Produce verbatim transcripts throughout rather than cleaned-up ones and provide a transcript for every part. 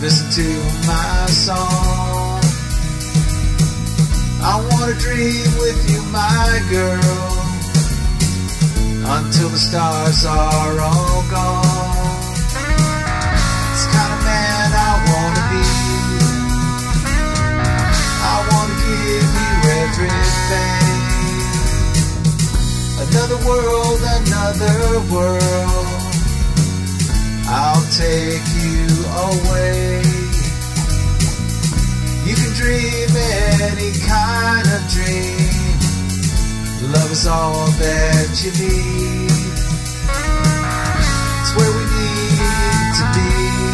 listen to my song. I wanna dream with you, my girl, until the stars are all gone. It's the kind of man I wanna be. I wanna give you everything. Another world, another world, I'll take you away. You can dream any kind of dream. Love is all that you need. It's where we need to be.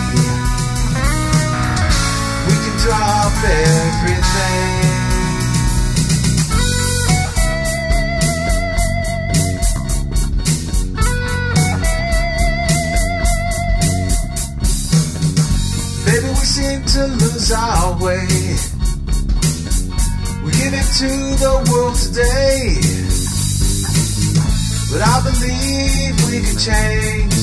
We can drop everything. Baby, we seem to lose our way. We give it to the world today, but I believe we can change.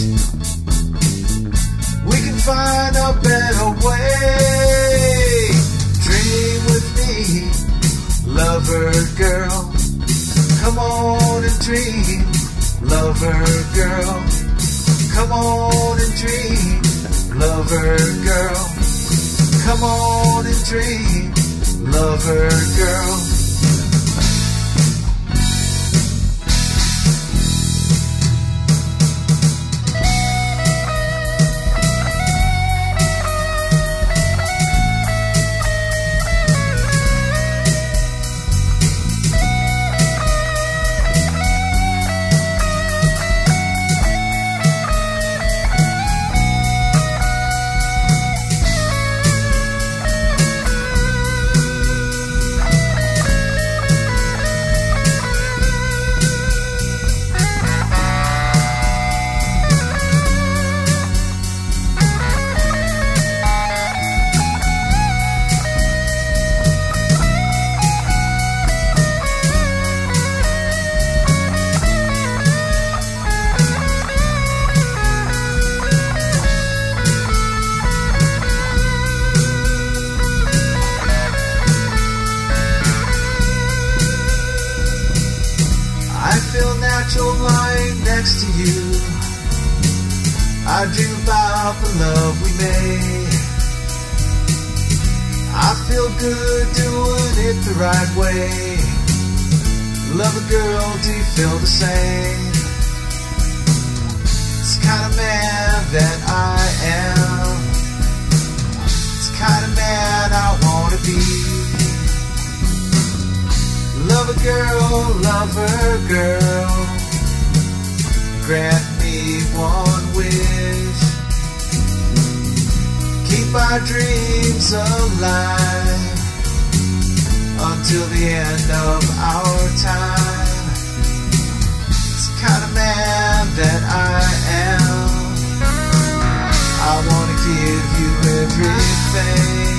We can find a better way. Dream with me, lover girl. Come on and dream, lover girl. Come on and dream, lover girl. Come on and dream, lover girl. Lying next to you, I dream about the love we made. I feel good doing it the right way. Love a girl, do you feel the same? It's the kind of man that I am. It's the kind of man I want to be. Love a girl, love her girl. Grant me one wish. Keep our dreams alive until the end of our time. It's the kind of man that I am. I want to give you everything.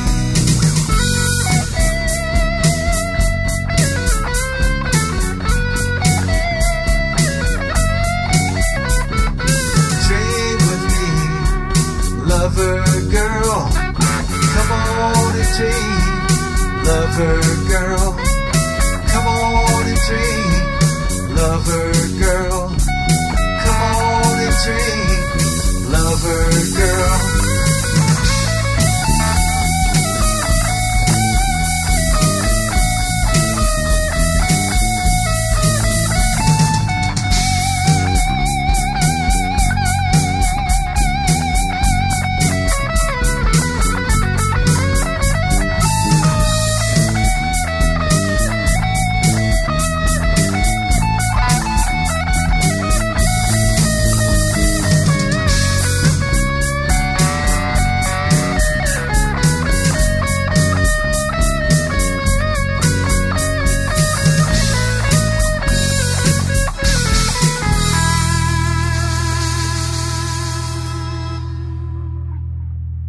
Lover girl, come on and dream. Lover girl, come on and dream. Lover girl, come on and dream. Lover girl.